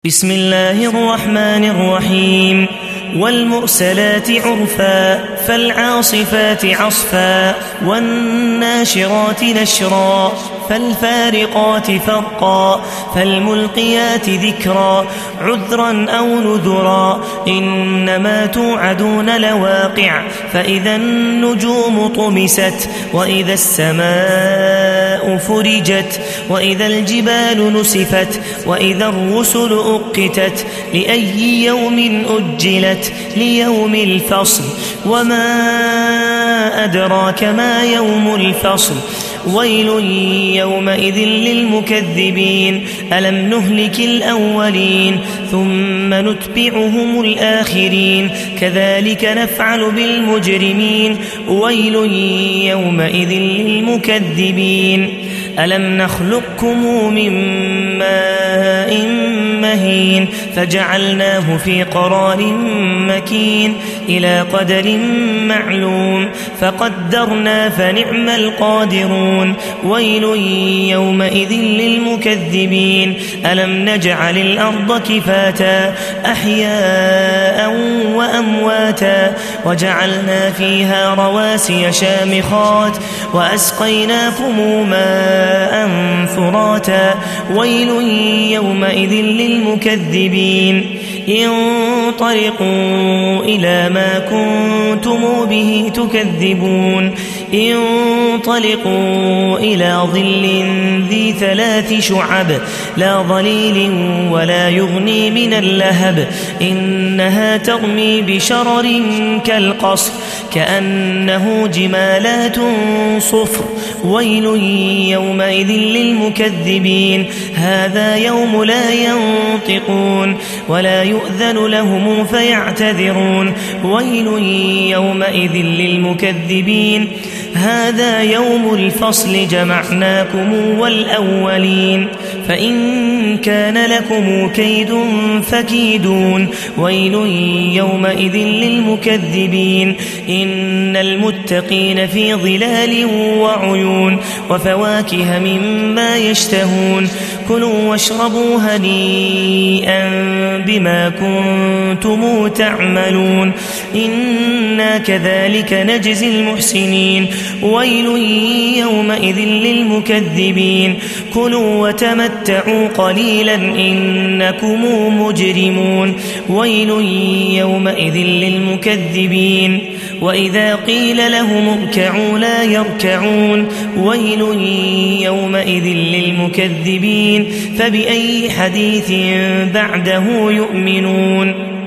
بسم الله الرحمن الرحيم والمرسلات عرفا فالعاصفات عصفا والناشرات نشرا فالفارقات فرقا فالملقيات ذكرا عذرا أو نذرا إنما توعدون لواقع فإذا النجوم طمست وإذا السماء فرجت وإذا الجبال نسفت وإذا الرسل أقتت لأي يوم أجلت ليوم الفصل وما أدراك ما يوم الفصل ويل يومئذ للمكذبين ألم نهلك الأولين ثم نتبعهم الآخرين كذلك نفعل بالمجرمين ويل يومئذ للمكذبين ألم نخلقكم من ماء مهين فجعلناه في قرار مكين إلى قدر معلوم فقدرنا فنعم القادرون ويل يومئذ للمكذبين ألم نجعل الأرض كفاتا أحياء وأمواتا وجعلنا فيها رواسي شامخات وأسقيناكم ماء فراتا ويل يومئذ للمكذبين انطلقوا إلى ما كنتم به تكذبون انطلقوا إلى ظل ذي 3 شعب لا ظليل ولا يغني من اللهب إنها ترمي بشرر كالقصر كأنه جمالات صفر ويل يومئذ للمكذبين هذا يوم لا ينطقون ولا يؤذن لهم فيعتذرون ويل يومئذ للمكذبين هذا يوم الفصل جمعناكم والأولين فإن كان لكم كيد فكيدون ويل يومئذ للمكذبين إن المتقين في ظلال وعيون وفواكه مما يشتهون كلوا واشربوا هنيئا بما كنتم تعملون إنا كذلك نجزي المحسنين ويل يومئذ للمكذبين كلوا وتمتعوا قليلا إنكم مجرمون ويل يومئذ للمكذبين وإذا قيل لهم اركعوا لا يركعون ويل يومئذ للمكذبين فبأي حديث بعده يؤمنون